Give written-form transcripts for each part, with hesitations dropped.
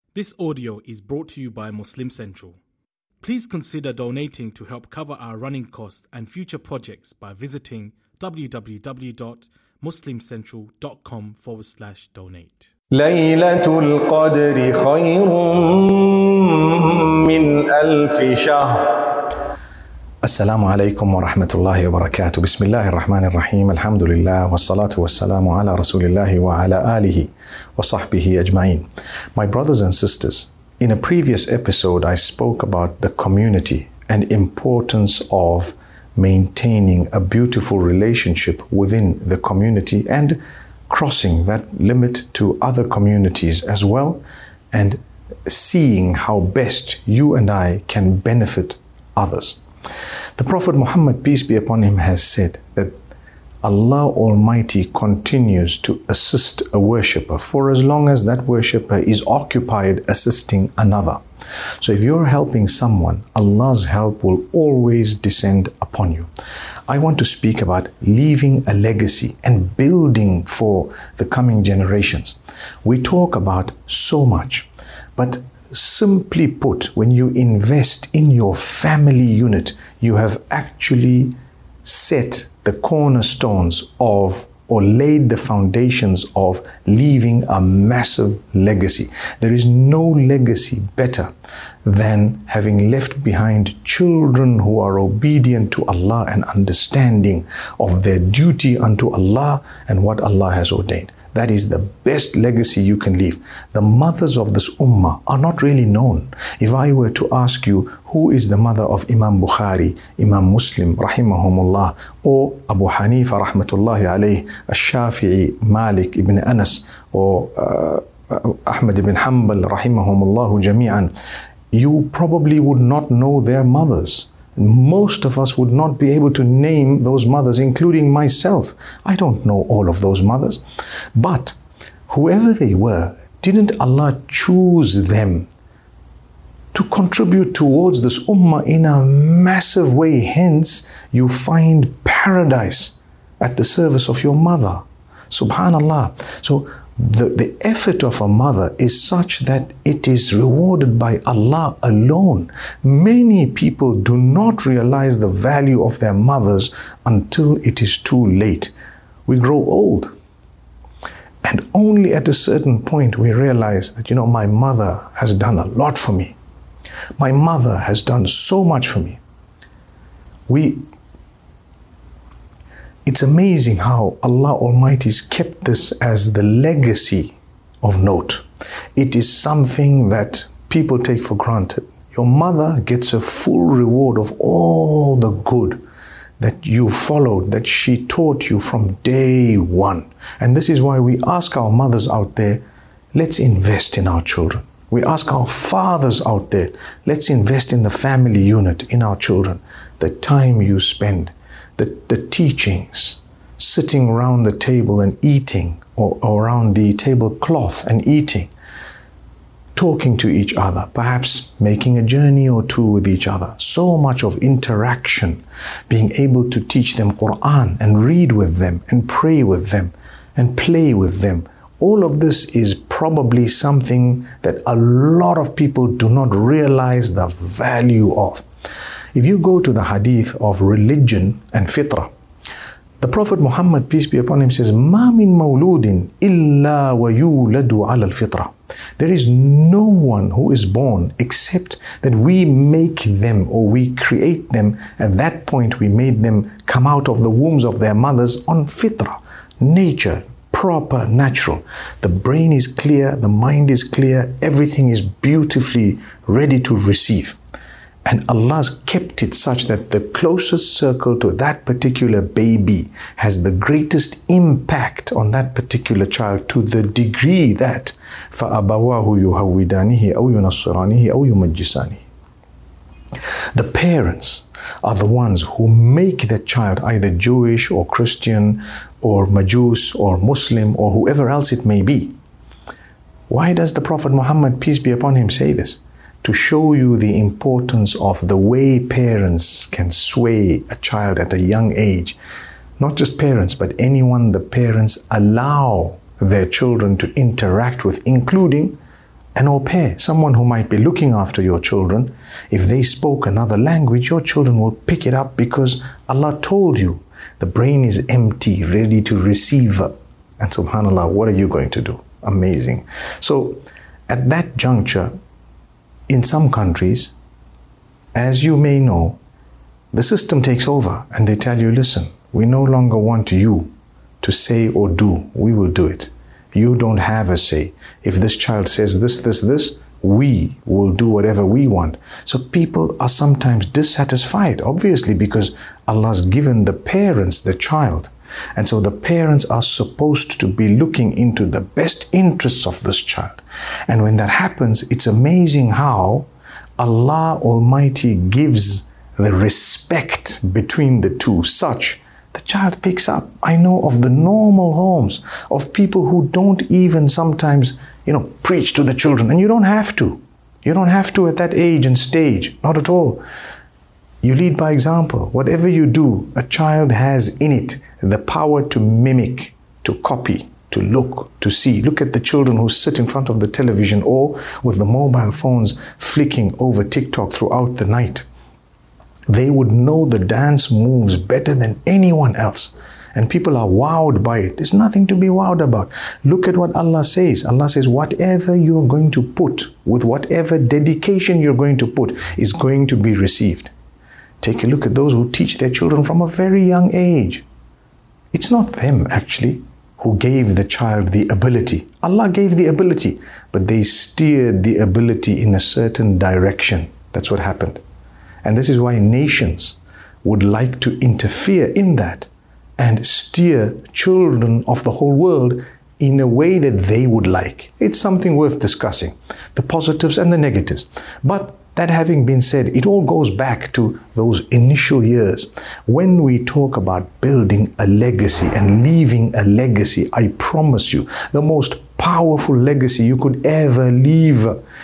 This audio is brought to you by Muslim Central. Please consider donating to help cover our running costs and future projects by visiting www.muslimcentral.com/donate. ليلة القدر خير من ألف شهر. السلام عليكم ورحمة الله وبركاته. بسم الله الرحمن الرحيم. الحمد لله والصلاة والسلام على رسول الله وعلى آله وصحبه أجمعين. My brothers and sisters, in a previous episode I spoke about the community and importance of maintaining a beautiful relationship within the community and crossing that limit to other communities as well, and seeing how best you and I can benefit others. The Prophet Muhammad, peace be upon him, has said that Allah Almighty continues to assist a worshipper for as long as that worshipper is occupied assisting another. So if you're helping someone, Allah's help will always descend upon you. I want to speak about leaving a legacy and building for the coming generations. We talk about so much, but simply put, when you invest in your family unit, you have actually set the cornerstones of, or laid the foundations of, leaving a massive legacy. There is no legacy better than having left behind children who are obedient to Allah and understanding of their duty unto Allah and what Allah has ordained. That is the best legacy you can leave. The mothers of this ummah are not really known. If I were to ask you, who is the mother of Imam Bukhari, Imam Muslim, rahimahumullah, or Abu Hanifa, rahmatullahi alayh, Al-Shafi'i, Malik ibn Anas, or Ahmad ibn Hanbal, rahimahumullahu jami'an, you probably would not know their mothers. Most of us would not be able to name those mothers, including myself. I don't know all of those mothers. But whoever they were, didn't Allah choose them to contribute towards this ummah in a massive way? Hence, you find paradise at the service of your mother. Subhanallah. So the effort of a mother is such that it is rewarded by Allah alone. Many people do not realize the value of their mothers until it is too late. We grow old, and only at a certain point we realize that, my mother has done a lot for me. My mother has done so much for me. It's amazing how Allah Almighty has kept this as the legacy of note. It is something that people take for granted. Your mother gets a full reward of all the good that you followed, that she taught you from day one. And this is why we ask our mothers out there, let's invest in our children. We ask our fathers out there, let's invest in the family unit, in our children. The time you spend, the teachings, sitting around the table and eating, or around the tablecloth and eating, talking to each other, perhaps making a journey or two with each other. So much of interaction, being able to teach them Quran and read with them and pray with them and play with them. All of this is probably something that a lot of people do not realize the value of. If you go to the hadith of religion and fitrah, the Prophet Muhammad, peace be upon him, says, مَا مِن مَوْلُودٍ إِلَّا وَيُولَدُ عَلَى الْفِطْرَةِ. There is no one who is born except that we make them, or we create them. At that point, we made them come out of the wombs of their mothers on fitrah, nature, proper, natural. The brain is clear, the mind is clear, everything is beautifully ready to receive. And Allah's kept it such that the closest circle to that particular baby has the greatest impact on that particular child, to the degree that فَأَبَوَاهُ يُهَوِّدَانِهِ أَوْ يُنَصِّرَانِهِ أَوْ يُمَجِّسَانِهِ. The parents are the ones who make that child either Jewish or Christian or Majus or Muslim or whoever else it may be. Why does the Prophet Muhammad, peace be upon him, say this? To show you the importance of the way parents can sway a child at a young age. Not just parents, but anyone the parents allow their children to interact with, including An au pair, someone who might be looking after your children, if they spoke another language, your children will pick it up because Allah told you the brain is empty, ready to receive. And subhanAllah, what are you going to do? Amazing. So at that juncture, in some countries, as you may know, the system takes over and they tell you, listen, we no longer want you to say or do. We will do it. You don't have a say. If this child says this, we will do whatever we want. So people are sometimes dissatisfied, obviously, because Allah's given the parents the child. And so the parents are supposed to be looking into the best interests of this child. And when that happens, it's amazing how Allah Almighty gives the respect between the two such the child picks up. I know of the normal homes of people who don't even sometimes, preach to the children. And you don't have to. You don't have to at that age and stage. Not at all. You lead by example. Whatever you do, a child has in it the power to mimic, to copy, to look, to see. Look at the children who sit in front of the television or with the mobile phones flicking over TikTok throughout the night. They would know the dance moves better than anyone else. And people are wowed by it. There's nothing to be wowed about. Look at what Allah says. Allah says, whatever you're going to put, with whatever dedication you're going to put, is going to be received. Take a look at those who teach their children from a very young age. It's not them, actually, who gave the child the ability. Allah gave the ability, but they steered the ability in a certain direction. That's what happened. And this is why nations would like to interfere in that and steer children of the whole world in a way that they would like. It's something worth discussing, the positives and the negatives. But that having been said, it all goes back to those initial years. When we talk about building a legacy and leaving a legacy, I promise you, the most powerful legacy you could ever leave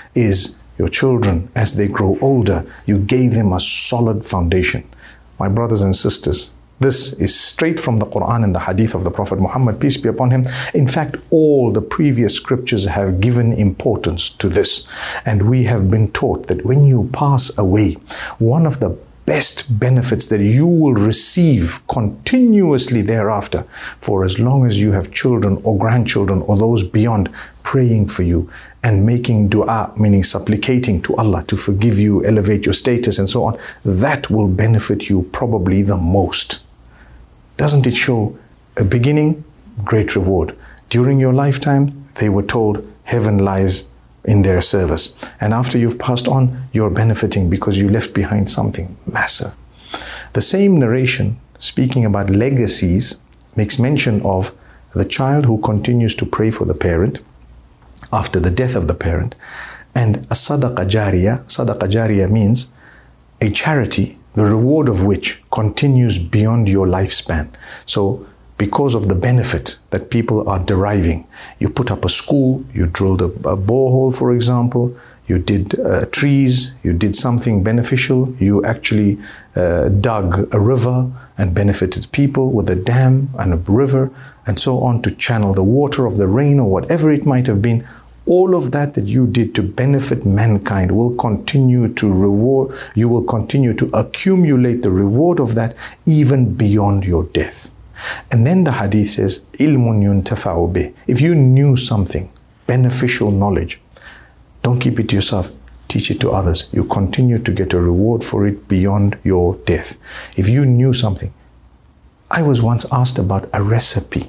is your children. As they grow older, you gave them a solid foundation. My brothers and sisters, this is straight from the Quran and the Hadith of the Prophet Muhammad, peace be upon him. In fact, all the previous scriptures have given importance to this. And we have been taught that when you pass away, one of the best benefits that you will receive continuously thereafter, for as long as you have children or grandchildren or those beyond praying for you and making dua, meaning supplicating to Allah to forgive you, elevate your status and so on, that will benefit you probably the most. Doesn't it show a beginning, great reward? During your lifetime, they were told heaven lies in their service. And after you've passed on, you're benefiting because you left behind something massive. The same narration, speaking about legacies, makes mention of the child who continues to pray for the parent after the death of the parent, and a sadaqah jariyah. Sadaqah jariyah means a charity, the reward of which continues beyond your lifespan. So because of the benefit that people are deriving, you put up a school, you drilled a borehole, for example, you did trees, you did something beneficial, you actually dug a river and benefited people with a dam and a river and so on to channel the water of the rain or whatever it might have been. All of that you did to benefit mankind will continue to reward, you will continue to accumulate the reward of that even beyond your death. And then the hadith says, ilmun yuntafa'u bih. If you knew something, beneficial knowledge, don't keep it to yourself, teach it to others. You continue to get a reward for it beyond your death. If you knew something, I was once asked about a recipe.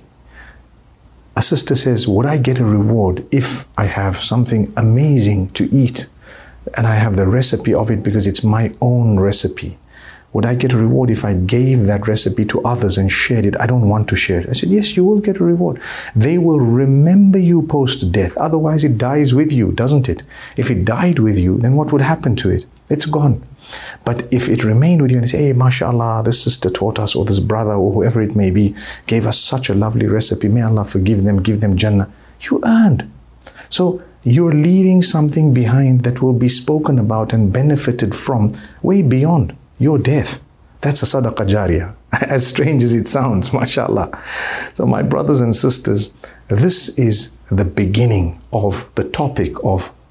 A sister says, would I get a reward if I have something amazing to eat and I have the recipe of it because it's my own recipe? Would I get a reward if I gave that recipe to others and shared it? I don't want to share it. I said, yes, you will get a reward. They will remember you post-death. Otherwise, it dies with you, doesn't it? If it died with you, then what would happen to it? It's gone. But if it remained with you and they say, hey, mashallah, this sister taught us, or this brother, or whoever it may be, gave us such a lovely recipe, may Allah forgive them, give them Jannah, you earned. So you're leaving something behind that will be spoken about and benefited from way beyond your death. That's a sadaqah jariyah, as strange as it sounds, mashallah. So my brothers and sisters, this is the beginning of the topic of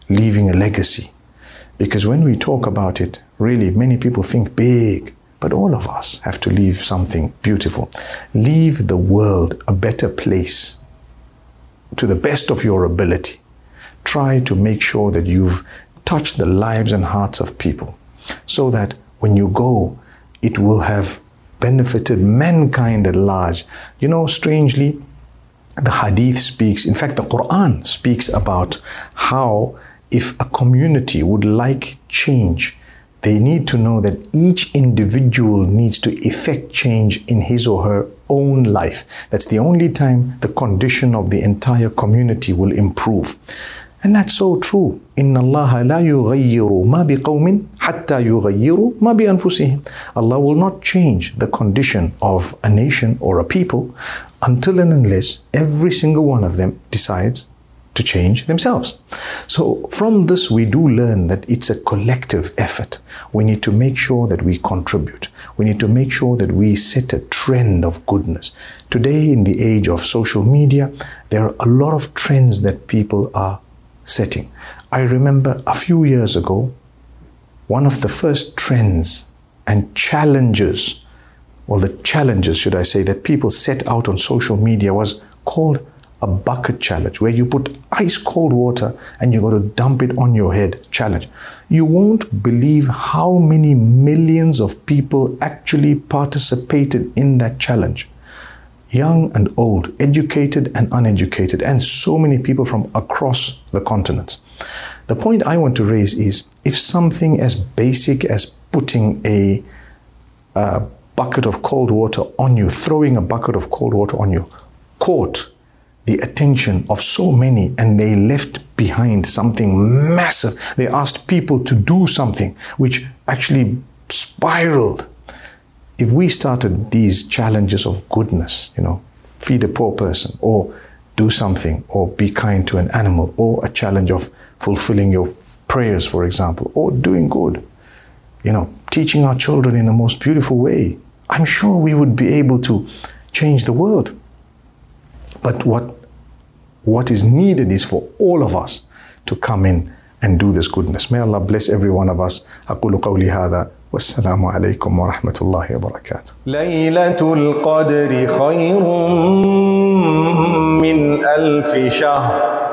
leaving a legacy. Because when we talk about it, really many people think big, but all of us have to leave something beautiful. Leave the world a better place to the best of your ability. Try to make sure that you've touched the lives and hearts of people, so that when you go, it will have benefited mankind at large. You know, strangely, the hadith speaks, in fact, the Quran speaks about how if a community would like change, they need to know that each individual needs to effect change in his or her own life. That's the only time the condition of the entire community will improve. And that's so true. إِنَّ اللَّهَ لَا يُغَيِّرُ مَا بِقَوْمٍ حَتَّى يُغَيِّرُوا مَا بِأَنفُسِهِمْ. Allah will not change the condition of a nation or a people until and unless every single one of them decides to change themselves. So from this we do learn that it's a collective effort. We need to make sure that we contribute. We need to make sure that we set a trend of goodness. Today, in the age of social media, there are a lot of trends that people are setting. I remember a few years ago, one of the first trends and challenges, or the challenges, should I say, that people set out on social media was called a bucket challenge, where you put ice cold water and you got to dump it on your head challenge. You won't believe how many millions of people actually participated in that challenge. Young and old, educated and uneducated, and so many people from across the continents. The point I want to raise is, if something as basic as putting a bucket of cold water on you, throwing a bucket of cold water on you, caught the attention of so many, and they left behind something massive. They asked people to do something which actually spiraled. If we started these challenges of goodness, feed a poor person, or do something, or be kind to an animal, or a challenge of fulfilling your prayers, for example, or doing good, teaching our children in the most beautiful way, I'm sure we would be able to change the world. But what is needed is for all of us to come in and do this goodness. May Allah bless every one of us. أقول قولي هذا والسلام عليكم ورحمة الله وبركاته. ليلة القدر خير من 1000 شهر.